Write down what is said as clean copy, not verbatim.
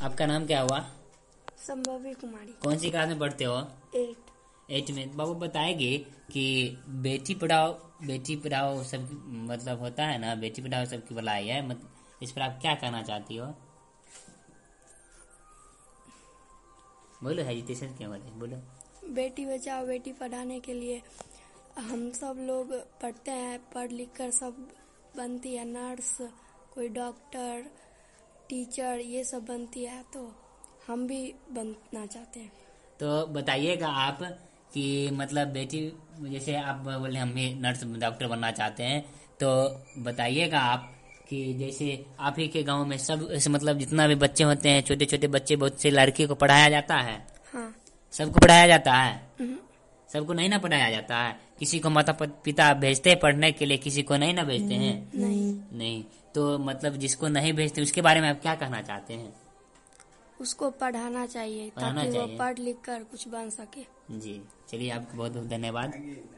आपका नाम क्या हुआ? संभवी कुमारी। कौन सी क्लास में पढ़ते हो? 8। 8 में। बाबू बताएगी कि बेटी पढ़ाओ सब मतलब होता है ना, बेटी पढ़ाओ सबकी भलाई है, इस पर आप क्या कहना चाहती हो? बोलो हेजिटेशन क्यों हो रही है, बोलो। बेटी बचाओ बेटी पढ़ाने के लिए हम सब लोग पढ़ते हैं, पढ़ लिख कर सब बनती है, नर्स, कोई डॉक्टर, टीचर, ये सब बनती है, तो हम भी बनना चाहते हैं। तो बताइएगा आप कि मतलब बेटी, जैसे आप बोले हम भी नर्स डॉक्टर बनना चाहते हैं, तो बताइएगा आप कि जैसे आप ही के गांव में सब ऐसे मतलब जितना भी बच्चे होते हैं, छोटे छोटे बच्चे, बहुत से लड़के को पढ़ाया जाता है? हाँ। सबको पढ़ाया जाता है? हम्म। सबको नहीं ना पढ़ाया जाता है? किसी को माता पिता भेजते हैं पढ़ने के लिए, किसी को नहीं ना भेजते हैं? नहीं। तो मतलब जिसको नहीं भेजते उसके बारे में आप क्या कहना चाहते हैं? उसको पढ़ाना चाहिए ताकि वो पढ़ लिख कर कुछ बन सके। जी चलिए, आपको बहुत बहुत धन्यवाद।